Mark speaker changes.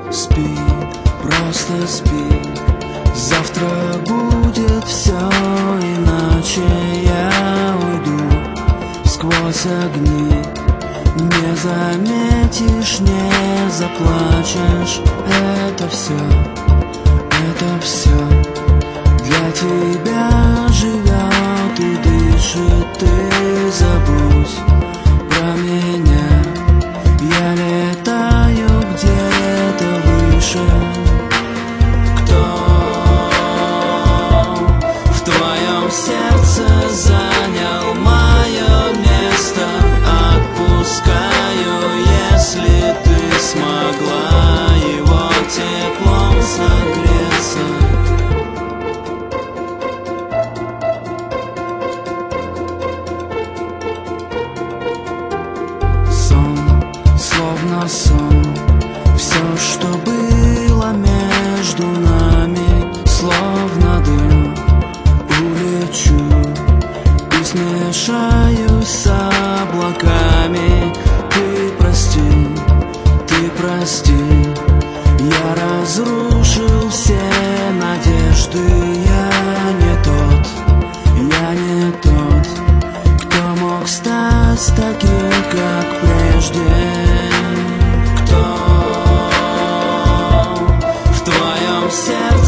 Speaker 1: Спи, просто спи. Завтра будет все иначе. Я уйду сквозь огни. Не заметишь, не заплачешь. Это все для тебя живет и дышит. Ты забудь про меня. Я летаю где-то выше. Кто в твоем сердце занял мое место? Отпускаю, если ты смогла его теплом согреться. Словно сон, все, что было между нами, словно дым. Улечу и смешаюсь с облаками. Ты прости, я разрушил все надежды. Я не тот, кто мог стать таким, как прежде. Кто в твоем сердце